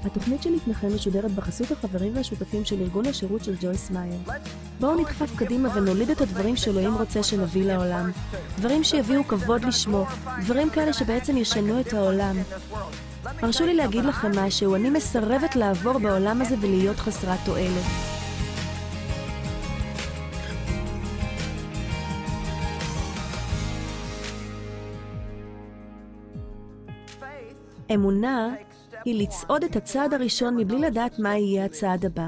התוכנית שלפניכם משודרת בחסות החברים והשותפים של ארגון השירות של ג'ויס מאייר. בואו נדחף קדימה ונוליד את הדברים שאלוהים רוצה שנביא לעולם. דברים שיביאו כבוד לשמו, דברים כאלה שבעצם ישנו את העולם. הרשו לי להגיד לכם משהו, אני מסרבת לעבור בעולם הזה ולהיות חסרת תועלת. אמונה היא לצעוד את הצעד הראשון מבלי לדעת מה יהיה הצעד הבא.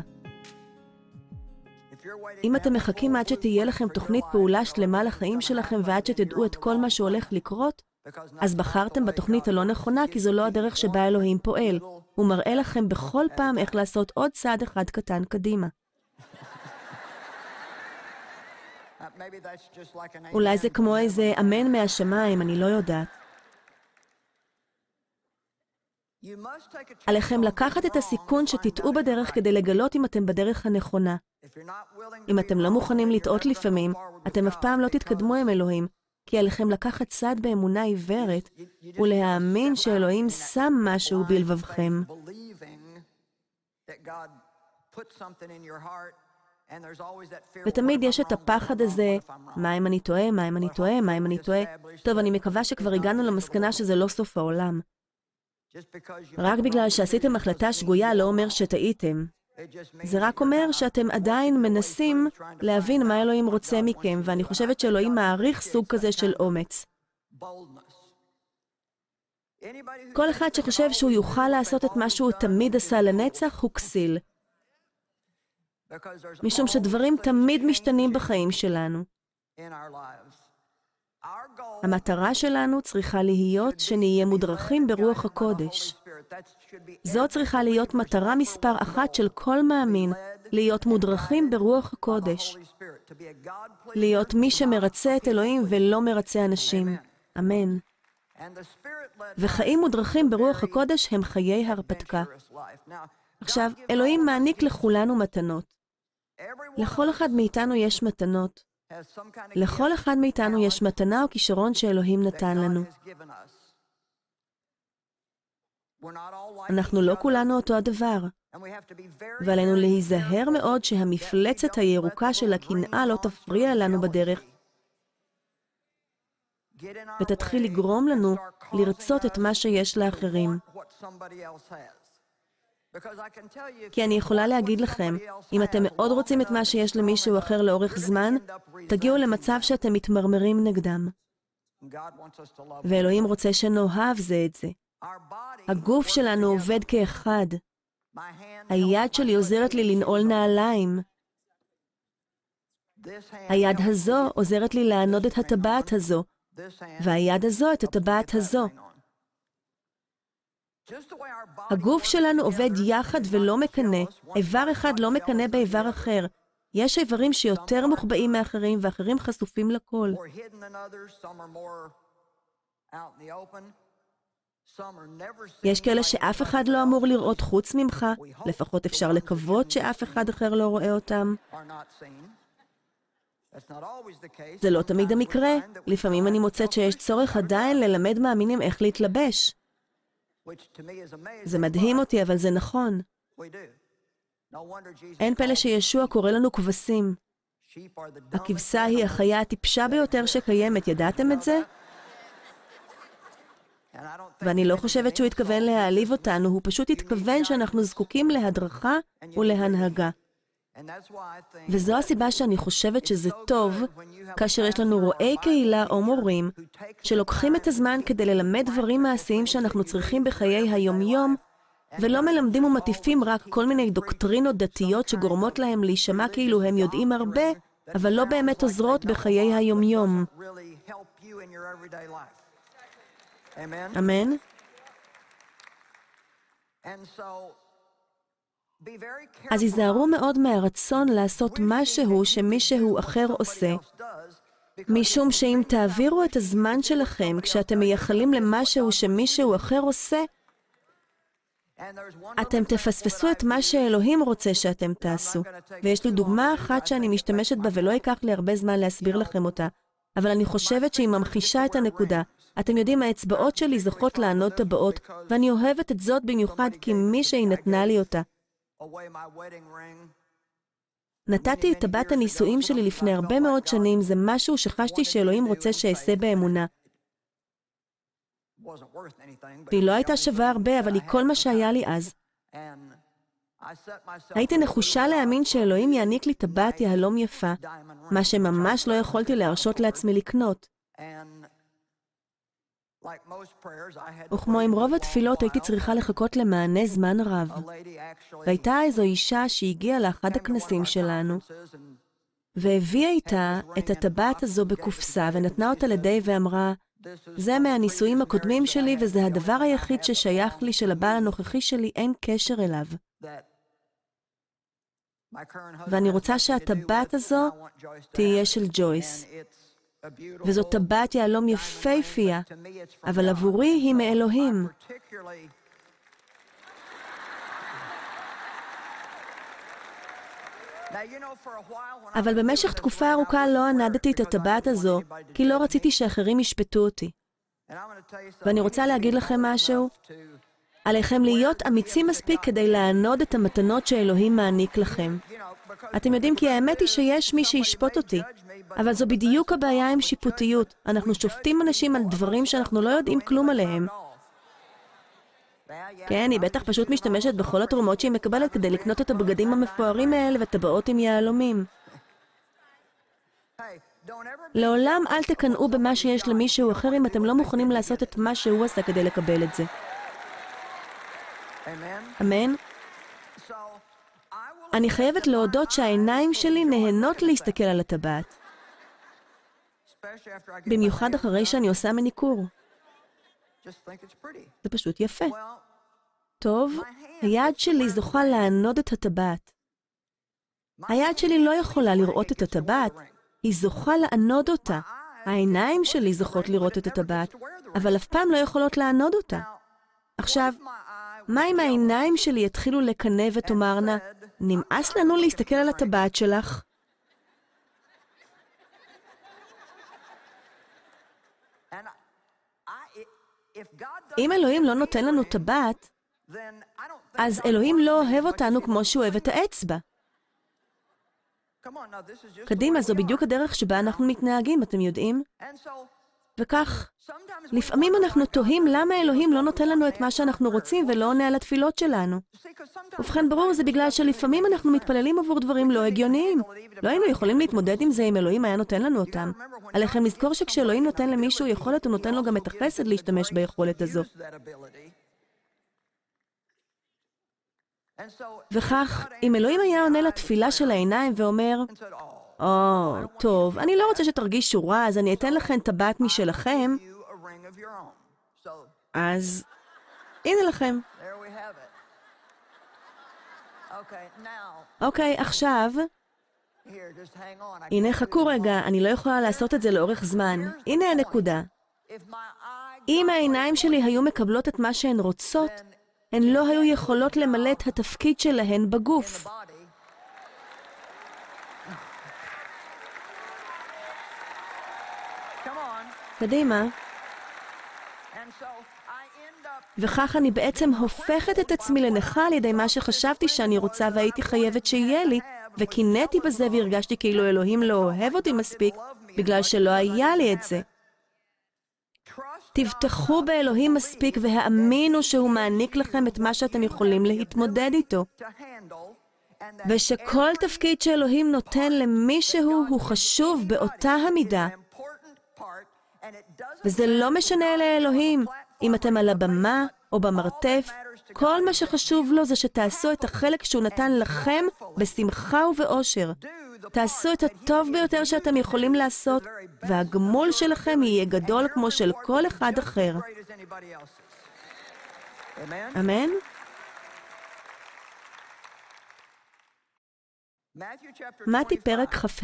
אם אתם מחכים עד שתהיה לכם תוכנית פעולה שלמה לחיים שלכם ועד שתדעו את כל מה שהולך לקרות, אז בחרתם בתוכנית הלא נכונה כי זו לא הדרך שבה אלוהים פועל. הוא מראה לכם בכל פעם איך לעשות עוד צעד אחד קטן קדימה. אולי זה כמו איזה אמן מהשמיים, אני לא יודעת. עליכם לקחת את הסיכון שתטעו בדרך כדי לגלות אם אתם בדרך הנכונה. אם אתם לא מוכנים לטעות לפעמים, אתם אף פעם לא תתקדמו עם אלוהים, כי עליכם לקחת צעד באמונה עיוורת ולהאמין שאלוהים שם משהו בלבבכם. ותמיד יש את הפחד הזה, מה אם אני טועה, מה אם אני טועה, מה אם אני טועה. טוב, אני מקווה שכבר הגענו למסקנה שזה לא סוף העולם. רק בגלל שעשיתם החלטה שגויה לא אומר שטעיתם. זה רק אומר שאתם עדיין מנסים להבין מה אלוהים רוצה מכם, ואני חושבת שאלוהים מעריך סוג כזה של אומץ. כל אחד שחושב שהוא יוכל לעשות את מה שהוא תמיד עשה לנצח הוא כסיל. משום שדברים תמיד משתנים בחיים שלנו. המטרה שלנו צריכה להיות שנהיה מודרכים ברוח הקודש. זו צריכה להיות מטרה מספר אחת של כל מאמין, להיות מודרכים ברוח הקודש. להיות מי שמרצה את אלוהים ולא מרצה אנשים. אמן. וחיים מודרכים ברוח הקודש הם חיי הרפתקה. עכשיו, אלוהים מעניק לכולנו מתנות. לכל אחד מאיתנו יש מתנות. לכל אחד מאיתנו יש מתנה או כישרון שאלוהים נתן לנו. אנחנו לא כולנו אותו הדבר, ועלינו להיזהר מאוד שהמפלצת הירוקה של הקנאה לא תפריע לנו בדרך, ותתחיל לגרום לנו לרצות את מה שיש לאחרים. כי אני יכולה להגיד לכם, אם אתם מאוד רוצים את מה שיש למישהו אחר לאורך זמן, תגיעו למצב שאתם מתמרמרים נגדם. ואלוהים רוצה שנאהב זה את זה. הגוף שלנו עובד כאחד. היד שלי עוזרת לי לנעול נעליים. היד הזו עוזרת לי לענוד את הטבעת הזו, והיד הזו את הטבעת הזו. הגוף שלנו עובד יחד ולא מקנה, איבר אחד לא מקנה באיבר אחר. יש איברים שיותר מוחבאים מאחרים ואחרים חשופים לכל. יש כאלה שאף אחד לא אמור לראות חוץ ממך, לפחות אפשר לקוות שאף אחד אחר לא רואה אותם. זה לא תמיד המקרה, לפעמים אני מוצאת שיש צורך עדיין ללמד מאמינים איך להתלבש. זה מדהים אותי, אבל זה נכון. אין פלא שישוע קורא לנו כבשים. הכבשה היא החיה הטיפשה ביותר שקיימת, ידעתם את זה? ואני לא חושבת שהוא התכוון להעליב אותנו, הוא פשוט התכוון שאנחנו זקוקים להדרכה ולהנהגה. וזו הסיבה שאני חושבת שזה טוב, כאשר יש לנו רואי קהילה או מורים, שלוקחים את הזמן כדי ללמד דברים מעשיים שאנחנו צריכים בחיי היום-יום, ולא מלמדים ומטיפים רק כל מיני דוקטרינות דתיות שגורמות להם להישמע כאילו הם יודעים הרבה, אבל לא באמת עוזרות בחיי היום-יום. אמן? אז היזהרו מאוד מהרצון לעשות משהו שמישהו אחר עושה, משום שאם תעבירו את הזמן שלכם כשאתם מייחלים למשהו שמישהו אחר עושה, אתם תפספסו את מה שאלוהים רוצה שאתם תעשו. ויש לי דוגמה אחת שאני משתמשת בה ולא ייקח לי הרבה זמן להסביר לכם אותה, אבל אני חושבת שהיא ממחישה את הנקודה. אתם יודעים, האצבעות שלי זוכות לענוד טבעות, ואני אוהבת את זאת במיוחד כי מישהי נתנה לי אותה. נתתי את טבעת הנישואים שלי לפני הרבה מאוד שנים, זה משהו שחשתי שאלוהים רוצה שאעשה באמונה. והיא לא הייתה שווה הרבה, אבל היא כל מה שהיה לי אז. הייתי נחושה להאמין שאלוהים יעניק לי טבעת יהלום יפה, מה שממש לא יכולתי להרשות לעצמי לקנות. וכמו עם רוב התפילות הייתי צריכה לחכות למענה זמן רב. והייתה איזו אישה שהגיעה לאחד הכנסים שלנו, והביאה איתה את הטבעת הזו בקופסה ונתנה אותה לידי ואמרה, זה מהנישואים הקודמים שלי וזה הדבר היחיד ששייך לי שלבעל הנוכחי שלי אין קשר אליו. ואני רוצה שהטבעת הזו תהיה של ג'ויס. וזו טבעת יהלום יפהפייה, אבל עבורי היא מאלוהים. אבל במשך תקופה ארוכה לא ענדתי את הטבעת הזו, כי לא רציתי שאחרים ישפטו אותי. ואני רוצה להגיד לכם משהו. עליכם להיות אמיצים מספיק כדי לענוד את המתנות שאלוהים מעניק לכם. אתם יודעים כי האמת היא שיש מי שישפוט אותי, אבל זו בדיוק הבעיה עם שיפוטיות. אנחנו שופטים אנשים על דברים שאנחנו לא יודעים כלום עליהם. כן, היא בטח פשוט משתמשת בכל התרומות שהיא מקבלת כדי לקנות את הבגדים המפוארים האלה וטבעות עם יהלומים. לעולם אל תקנאו במה שיש למישהו אחר אם אתם לא מוכנים לעשות את מה שהוא עשה כדי לקבל את זה. אמן? אני חייבת להודות שהעיניים שלי נהנות להסתכל על הטבעת. במיוחד אחרי שאני עושה מניקור. זה פשוט יפה. טוב, היד שלי זוכה לענוד את הטבעת. היד שלי לא יכולה לראות את הטבעת, היא זוכה לענוד אותה. העיניים שלי זוכות לראות את הטבעת, אבל אף פעם לא יכולות לענוד אותה. עכשיו, מה אם העיניים שלי יתחילו לקנא ותאמרנה, נמאס לנו להסתכל על הטבעת שלך? אם אלוהים לא נותן לנו טבעת, אז אלוהים לא אוהב אותנו כמו שהוא אוהב את האצבע. קדימה, זו בדיוק הדרך שבה אנחנו מתנהגים, אתם יודעים? וכך, לפעמים אנחנו תוהים למה אלוהים לא נותן לנו את מה שאנחנו רוצים ולא עונה על התפילות שלנו. ובכן, ברור, זה בגלל שלפעמים אנחנו מתפללים עבור דברים לא הגיוניים. לא היינו יכולים להתמודד עם זה אם אלוהים היה נותן לנו אותם. עליכם לזכור שכשאלוהים נותן למישהו יכולת, הוא נותן לו גם את החסד להשתמש ביכולת הזו. וכך, אם אלוהים היה עונה לתפילה של העיניים ואומר, טוב, אני לא רוצה שתרגישו רע, אז אני אתן לכם טבעת משלכם, אז הנה לכם. אוקיי, עכשיו, הנה חכו רגע, אני לא יכולה לעשות את זה לאורך זמן. הנה הנקודה. אם העיניים שלי היו מקבלות את מה שהן רוצות, הן לא היו יכולות למלא את התפקיד שלהן בגוף. קדימה. וכך אני בעצם הופכת את עצמי לנכה על ידי מה שחשבתי שאני רוצה והייתי חייבת שיהיה לי, וקינאתי בזה והרגשתי כאילו אלוהים לא אוהב אותי מספיק, בגלל שלא היה לי את זה. תבטחו באלוהים מספיק והאמינו שהוא מעניק לכם את מה שאתם יכולים להתמודד איתו. ושכל תפקיד שאלוהים נותן למישהו הוא חשוב באותה המידה. וזה לא משנה לאלוהים, אם אתם על הבמה או במרתף, כל מה שחשוב לו זה שתעשו את החלק שהוא נתן לכם בשמחה ובאושר. תעשו את הטוב ביותר שאתם יכולים לעשות, והגמול שלכם יהיה גדול כמו של כל אחד אחר. אמן? מתי פרק כ"ה.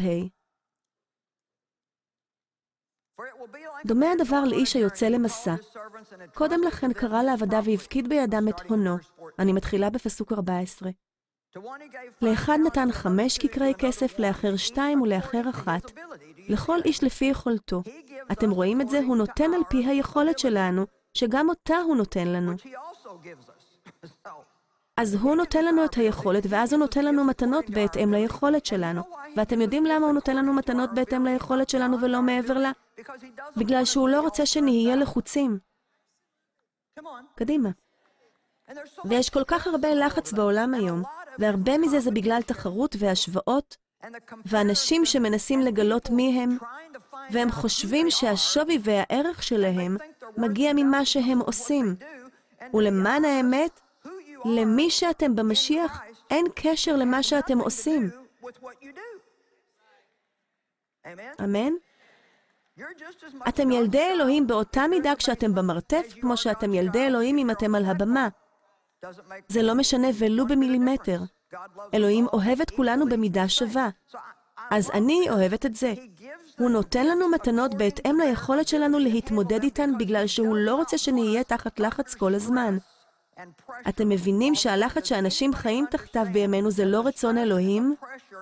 דומה הדבר לאיש היוצא למסע. קודם לכן קרא לעבדיו והפקיד בידם את הונו. אני מתחילה בפסוק 14. לאחד נתן 5 כיכרי כסף, לאחר 2 ולאחר 1. לכל איש לפי יכולתו. אתם רואים את זה? הוא נותן על פי היכולת שלנו, שגם אותה הוא נותן לנו. אז הוא נותן לנו את היכולת, ואז הוא נותן לנו מתנות בהתאם ליכולת שלנו. ואתם יודעים למה הוא נותן לנו מתנות בהתאם ליכולת שלנו ולא מעבר לה? בגלל שהוא לא רוצה שנהיה לחוצים. קדימה. ויש כל כך הרבה לחץ בעולם היום, והרבה מזה זה בגלל תחרות והשוואות, ואנשים שמנסים לגלות מי הם, והם חושבים שהשווי והערך שלהם מגיע ממה שהם עושים. ולמען האמת, למי שאתם במשיח, אין קשר למה שאתם עושים. אמן? אתם ילדי אלוהים באותה מידה כשאתם במרתף, כמו שאתם ילדי אלוהים אם אתם על הבמה. זה לא משנה ולו במילימטר. אלוהים אוהב את כולנו במידה שווה. אז אני אוהבת את זה. הוא נותן לנו מתנות בהתאם ליכולת שלנו להתמודד איתן בגלל שהוא לא רוצה שנהיה תחת לחץ כל הזמן. אתם מבינים שהלחץ שאנשים חיים תחתיו בימינו זה לא רצון אלוהים?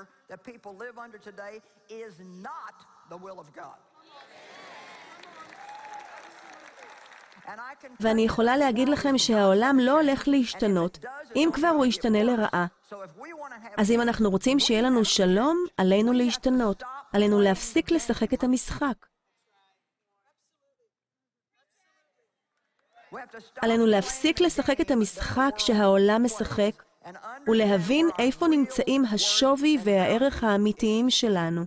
ואני יכולה להגיד לכם שהעולם לא הולך להשתנות, אם כבר הוא ישתנה לרעה. אז אם אנחנו רוצים שיהיה לנו שלום, עלינו להשתנות. עלינו להפסיק לשחק את המשחק. עלינו להפסיק לשחק את המשחק שהעולם משחק, ולהבין איפה נמצאים השווי והערך האמיתיים שלנו.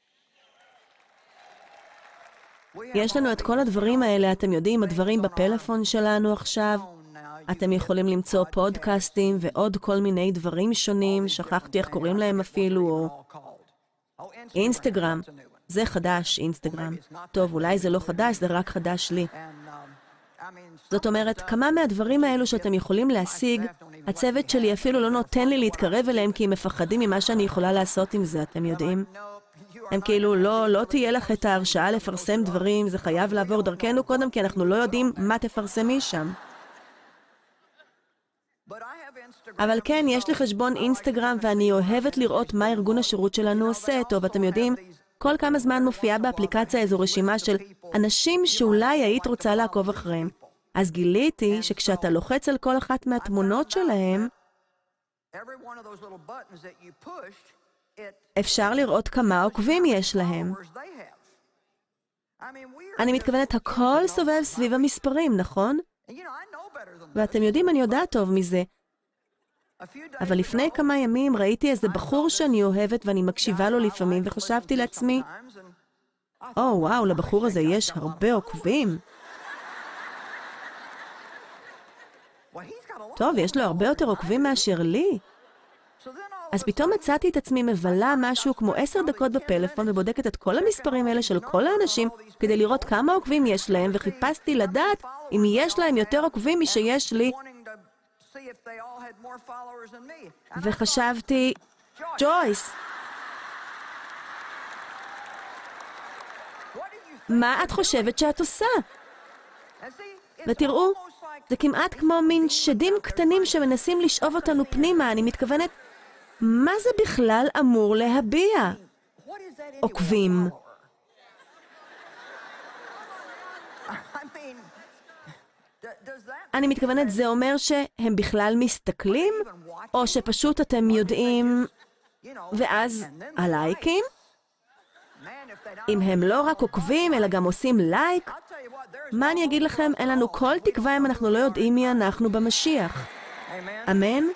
יש לנו את כל הדברים האלה, אתם יודעים, הדברים בפלאפון שלנו עכשיו. אתם יכולים למצוא פודקאסטים ועוד כל מיני דברים שונים, שכחתי איך קוראים להם אפילו, או אינסטגרם. זה חדש, אינסטגרם. טוב, אולי זה לא חדש, זה רק חדש לי. זאת אומרת, כמה מהדברים האלו שאתם יכולים להשיג, הצוות שלי אפילו לא נותן לי להתקרב אליהם כי הם מפחדים ממה שאני יכולה לעשות עם זה, אתם יודעים? הם כאילו, לא תהיה לך את ההרשאה לפרסם דברים, זה חייב לעבור דרכנו קודם, כי אנחנו לא יודעים מה תפרסמי שם. אבל כן, יש לי חשבון אינסטגרם ואני אוהבת לראות מה ארגון השירות שלנו עושה. טוב, אתם יודעים, כל כמה זמן מופיעה באפליקציה איזו רשימה של אנשים שאולי היית רוצה לעקוב אחריהם. אז גיליתי שכשאתה לוחץ על כל אחת מהתמונות שלהם, אפשר לראות כמה עוקבים יש להם. אני מתכוונת, הכל סובב סביב המספרים, נכון? ואתם יודעים, אני יודעת טוב מזה. אבל לפני כמה ימים ראיתי איזה בחור שאני אוהבת ואני מקשיבה לו לפעמים, וחשבתי לעצמי, וואו, לבחור הזה יש הרבה עוקבים. טוב, יש לו הרבה יותר עוקבים מאשר לי. אז פתאום מצאתי את עצמי מבלה משהו כמו 10 דקות בפלאפון ובודקת את כל המספרים האלה של כל האנשים כדי לראות כמה עוקבים יש להם, וחיפשתי לדעת אם יש להם יותר עוקבים משיש לי. וחשבתי, ג'ויס, מה את חושבת שאת עושה? ותראו, זה כמעט כמו מין שדים קטנים שמנסים לשאוב אותנו פנימה. אני מתכוונת, מה זה בכלל אמור להביע? עוקבים. אני מתכוונת, זה אומר שהם בכלל מסתכלים, או שפשוט אתם יודעים, ואז הלייקים? אם הם לא רק עוקבים, אלא גם עושים לייק, מה אני אגיד לכם? אין לנו כל תקווה אם אנחנו לא יודעים מי אנחנו במשיח. אמן?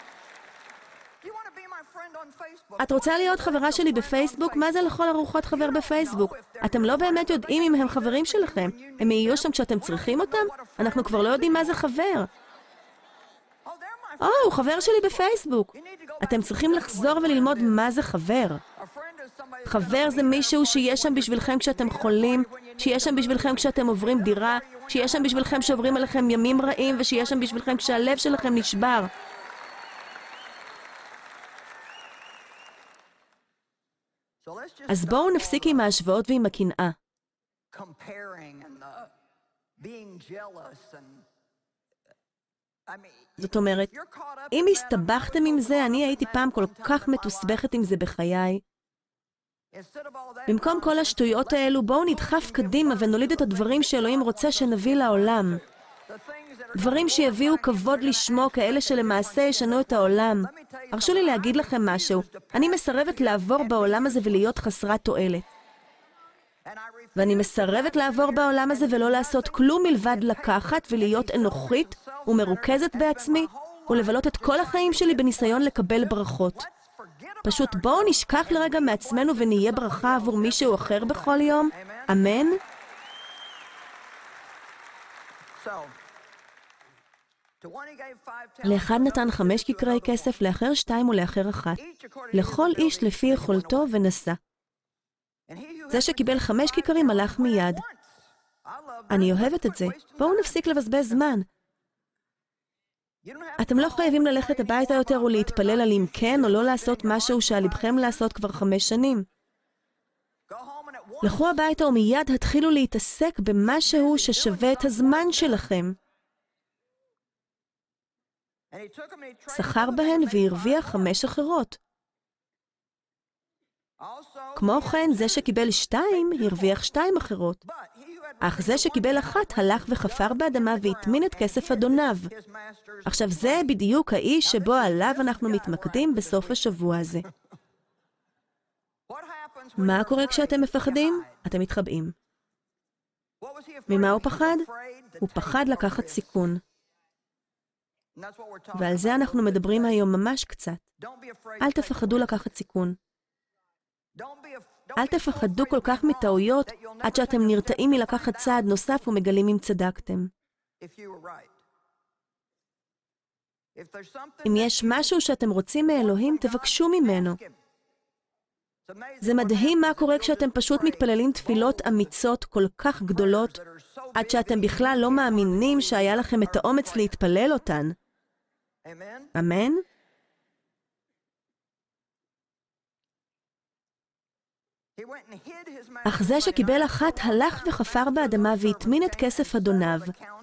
את רוצה להיות חברה שלי בפייסבוק? מה זה לכל ארוחות חבר בפייסבוק? אתם לא באמת יודעים אם הם חברים שלכם. הם יהיו שם כשאתם צריכים אותם? אנחנו כבר לא יודעים מה זה חבר. הוא חבר שלי בפייסבוק. אתם צריכים לחזור וללמוד מה זה חבר. חבר זה מישהו שיש שם בשבילכם כשאתם חולים, שיש שם בשבילכם כשאתם עוברים דירה, שיש שם בשבילכם שעוברים עליכם ימים רעים, ושיש שם בשבילכם כשהלב שלכם נשבר. אז בואו נפסיק עם ההשוואות ועם הקנאה. זאת אומרת, אם הסתבכתם עם זה, אני הייתי פעם כל כך מתוסבכת עם זה בחיי. במקום כל השטויות האלו, בואו נדחף קדימה ונוליד את הדברים שאלוהים רוצה שנביא לעולם. דברים שיביאו כבוד לשמו, כאלה שלמעשה ישנו את העולם. הרשו לי להגיד לכם משהו. אני מסרבת לעבור בעולם הזה ולהיות חסרת תועלת. ואני מסרבת לעבור בעולם הזה ולא לעשות כלום מלבד לקחת ולהיות אנוכית ומרוכזת בעצמי, ולבלות את כל החיים שלי בניסיון לקבל ברכות. פשוט בואו נשכח לרגע מעצמנו ונהיה ברכה עבור מישהו אחר בכל יום. אמן? לאחד נתן 5 כיכרי כסף, לאחר 2 ולאחר 1. לכל איש לפי יכולתו ונשא. זה שקיבל 5 כיכרים הלך מיד. אני אוהבת את זה. בואו נפסיק לבזבז זמן. אתם לא חייבים ללכת הביתה יותר ולהתפלל על אם כן או לא לעשות משהו שעל לבכם לעשות כבר 5 שנים. לכו הביתה ומיד התחילו להתעסק במשהו ששווה את הזמן שלכם. שכר בהן והרוויח 5 אחרות. כמו כן, זה שקיבל 2 הרוויח 2 אחרות. אך זה שקיבל 1 הלך וחפר באדמה והטמין את כסף אדוניו. עכשיו זה בדיוק האיש שבו עליו אנחנו מתמקדים בסוף השבוע הזה. מה קורה כשאתם מפחדים? אתם מתחבאים. ממה הוא פחד? הוא פחד לקחת סיכון. ועל זה אנחנו מדברים היום ממש קצת. אל תפחדו לקחת סיכון. אל תפחדו כל כך מטעויות עד שאתם נרתעים מלקחת צעד נוסף ומגלים אם צדקתם. אם יש משהו שאתם רוצים מאלוהים, תבקשו ממנו. זה מדהים מה קורה כשאתם פשוט מתפללים תפילות אמיצות כל כך גדולות, עד שאתם בכלל לא מאמינים שהיה לכם את האומץ להתפלל אותן. אמן? אך זה שקיבל 1 הלך וחפר באדמה והטמין את כסף אדוניו.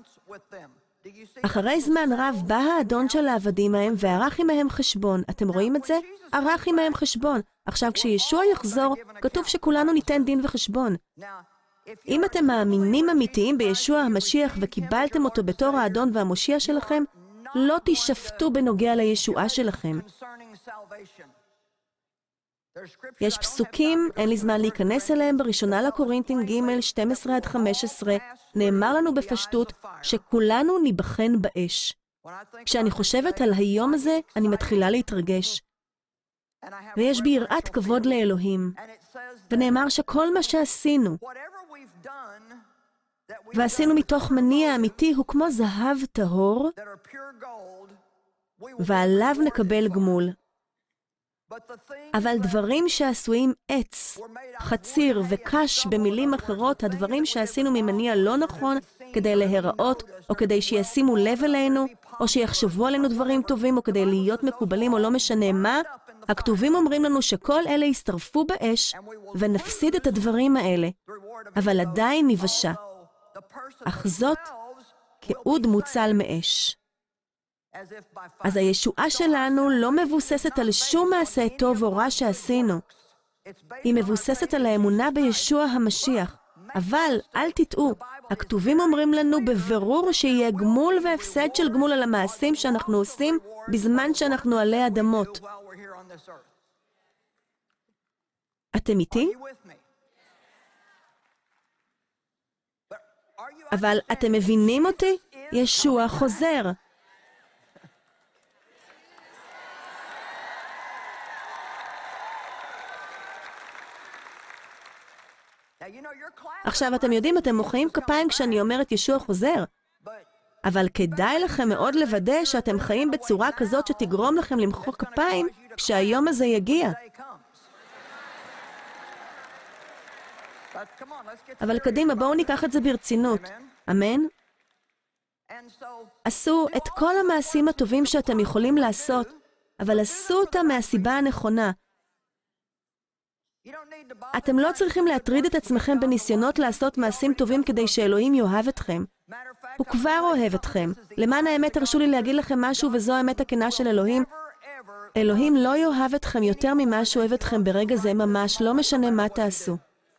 אחרי זמן רב בא האדון של העבדים ההם וערך עמהם חשבון. אתם רואים את זה? ערך עמהם חשבון. עכשיו כשישוע יחזור, כתוב שכולנו ניתן דין וחשבון. אם אתם מאמינים אמיתיים בישוע המשיח וקיבלתם אותו בתור האדון והמושיע שלכם, לא תשפטו בנוגע לישועה שלכם. יש פסוקים, אין לי זמן להיכנס אליהם, בראשונה לקורינתים ג' 12-15, נאמר לנו בפשטות שכולנו ניבחן באש. כשאני חושבת על היום הזה, אני מתחילה להתרגש. ויש בי יראת כבוד לאלוהים. ונאמר שכל מה שעשינו, ועשינו מתוך מניע אמיתי, הוא כמו זהב טהור, ועליו נקבל גמול. אבל דברים שעשויים עץ, חציר וקש, במילים אחרות, הדברים שעשינו ממניע לא נכון כדי להיראות, או כדי שישימו לב אלינו, או שיחשבו עלינו דברים טובים, או כדי להיות מקובלים, או לא משנה מה, הכתובים אומרים לנו שכל אלה ישתרפו באש, ונפסיד את הדברים האלה, אבל עדיין נבשה. אך זאת כאוד מוצל מאש. אז הישועה שלנו לא מבוססת על שום מעשה טוב או רע שעשינו. היא מבוססת על האמונה בישוע המשיח. אבל אל תטעו, הכתובים אומרים לנו בבירור שיהיה גמול והפסד של גמול על המעשים שאנחנו עושים בזמן שאנחנו עלי אדמות. אתם איתי? אבל אתם מבינים אותי? ישוע חוזר. עכשיו אתם יודעים, אתם מוחאים כפיים כשאני אומרת ישוע חוזר. אבל כדאי לכם מאוד לוודא שאתם חיים בצורה כזאת שתגרום לכם למחוא כפיים כשהיום הזה יגיע. אבל קדימה, בואו ניקח את זה ברצינות. אמן? עשו את כל המעשים הטובים שאתם יכולים לעשות, אבל עשו אותם מהסיבה הנכונה. אתם לא צריכים להטריד את עצמכם בניסיונות לעשות מעשים טובים כדי שאלוהים יאהב אתכם. הוא כבר אוהב אתכם. למען האמת, הרשו לי להגיד לכם משהו, וזו האמת הכנה של אלוהים. אלוהים לא יאהב אתכם יותר ממה שאוהב אתכם ברגע זה ממש, לא משנה מה תעשו.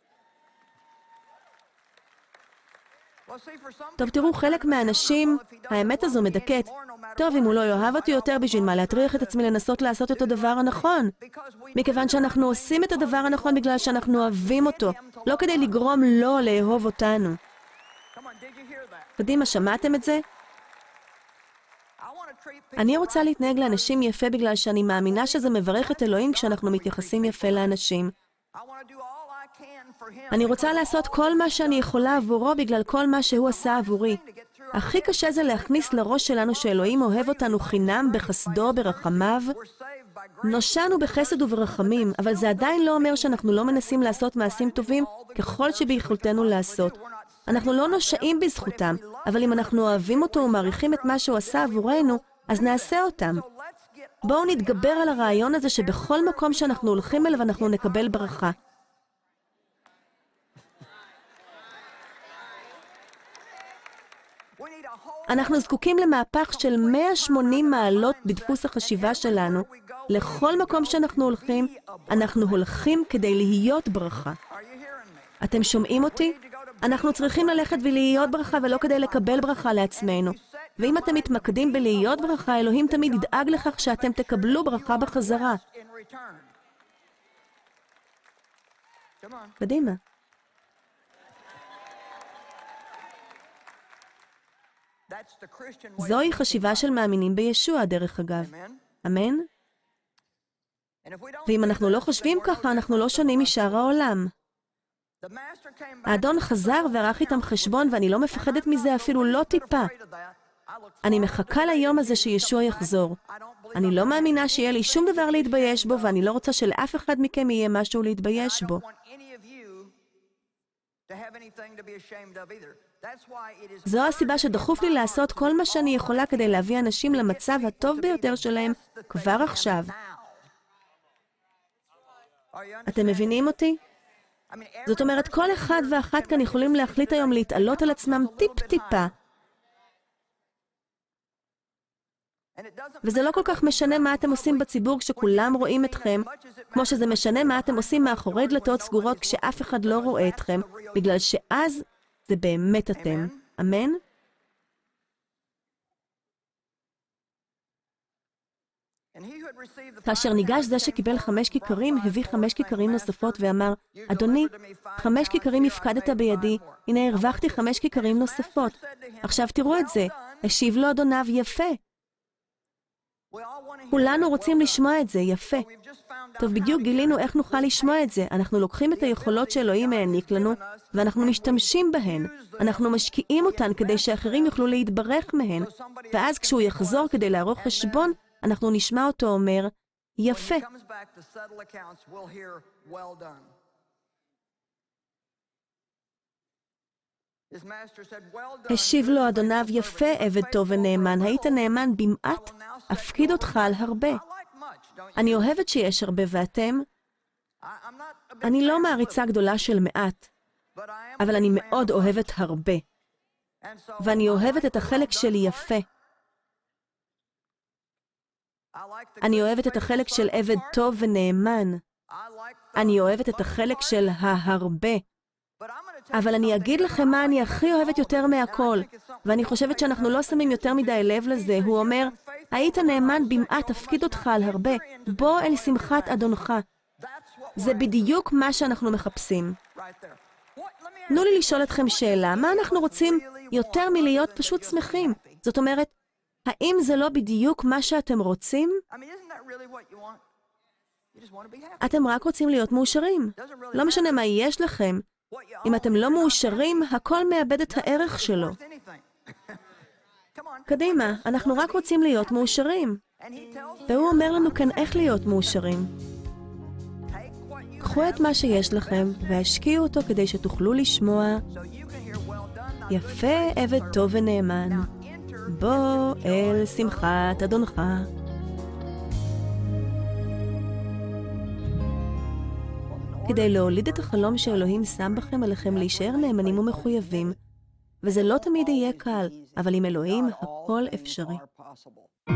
טוב, תראו, חלק מהאנשים, האמת הזו מדכאת. טוב, אם הוא לא יאהב אותי יותר, בשביל מה להטריח את עצמי לנסות לעשות את הדבר הנכון? מכיוון שאנחנו עושים את הדבר הנכון בגלל שאנחנו אוהבים אותו, לא כדי לגרום לו לאהוב אותנו. קדימה, שמעתם את זה? אני רוצה להתנהג לאנשים יפה בגלל שאני מאמינה שזה מברך את אלוהים כשאנחנו מתייחסים יפה לאנשים. אני רוצה לעשות כל מה שאני יכולה עבורו בגלל כל מה שהוא עשה עבורי. הכי קשה זה להכניס לראש שלנו שאלוהים אוהב אותנו חינם בחסדו, ברחמיו. נושענו בחסד וברחמים, אבל זה עדיין לא אומר שאנחנו לא מנסים לעשות מעשים טובים ככל שביכולתנו לעשות. אנחנו לא נושעים בזכותם, אבל אם אנחנו אוהבים אותו ומעריכים את מה שהוא עשה עבורנו, אז נעשה אותם. בואו נתגבר על הרעיון הזה שבכל מקום שאנחנו הולכים אליו אנחנו נקבל ברכה. אנחנו זקוקים למהפך של 180 מעלות בדפוס החשיבה שלנו. לכל מקום שאנחנו הולכים, אנחנו הולכים כדי להיות ברכה. אתם שומעים אותי? אנחנו צריכים ללכת ולהיות ברכה ולא כדי לקבל ברכה לעצמנו. ואם אתם מתמקדים בלהיות ברכה, אלוהים תמיד ידאג לכך שאתם תקבלו ברכה בחזרה. קדימה. זוהי חשיבה של מאמינים בישוע, דרך אגב. אמן? ואם אנחנו לא חושבים ככה, אנחנו לא שונים משאר העולם. האדון חזר וערך איתם חשבון, ואני לא מפחדת מזה אפילו לא טיפה. אני מחכה ליום הזה שישוע יחזור. אני לא מאמינה שיהיה לי שום דבר להתבייש בו, ואני לא רוצה שלאף אחד מכם יהיה משהו להתבייש בו. זו הסיבה שדחוף לי לעשות כל מה שאני יכולה כדי להביא אנשים למצב הטוב ביותר שלהם כבר עכשיו. אתם מבינים אותי? זאת אומרת, כל אחד ואחת כאן יכולים להחליט היום להתעלות על עצמם טיפ-טיפה. וזה לא כל כך משנה מה אתם עושים בציבור כשכולם רואים אתכם, כמו שזה משנה מה אתם עושים מאחורי דלתות סגורות כשאף אחד לא רואה אתכם, בגלל שאז זה באמת אתם. אמן? כאשר ניגש זה שקיבל 5 כיכרים, הביא 5 כיכרים נוספות ואמר, אדוני, 5 כיכרים הפקדת בידי, הנה הרווחתי 5 כיכרים נוספות. עכשיו תראו את זה, השיב לו אדוניו יפה. כולנו רוצים לשמוע את זה, יפה. טוב, בדיוק גילינו איך נוכל לשמוע את זה. אנחנו לוקחים את היכולות שאלוהים העניק לנו, ואנחנו משתמשים בהן. אנחנו משקיעים אותן כדי שאחרים יוכלו להתברך מהן, ואז כשהוא יחזור כדי לערוך חשבון, אנחנו נשמע אותו אומר, יפה. השיב לו אדוניו יפה, עבד טוב ונאמן. היית נאמן במעט, אפקיד אותך על הרבה. אני אוהבת שיש הרבה ואתם. אני לא מעריצה גדולה של מעט, אבל אני מאוד אוהבת הרבה. ואני אוהבת את החלק שלי יפה. אני אוהבת את החלק של עבד טוב ונאמן. אני אוהבת את החלק של ההרבה. אבל אני אגיד לכם מה אני הכי אוהבת יותר מהכל, ואני חושבת שאנחנו לא שמים יותר מדי לב לזה. הוא אומר, היית נאמן במעט, תפקיד אותך על הרבה, בוא אל שמחת אדונך. זה בדיוק מה שאנחנו מחפשים. תנו לי לשאול אתכם שאלה, מה אנחנו רוצים יותר מלהיות פשוט שמחים? זאת אומרת, האם זה לא בדיוק מה שאתם רוצים? אתם רק רוצים להיות מאושרים. לא משנה מה יש לכם. אם אתם לא מאושרים, הכל מאבד את הערך שלו. קדימה, אנחנו רק רוצים להיות מאושרים. והוא אומר לנו כאן איך להיות מאושרים. קחו את מה שיש לכם והשקיעו אותו כדי שתוכלו לשמוע יפה עבד טוב ונאמן. בוא אל שמחת אדונך. כדי להוליד את החלום שאלוהים שם בכם, עליכם להישאר נאמנים ומחויבים. וזה לא תמיד יהיה קל, אבל עם אלוהים הכל אפשרי.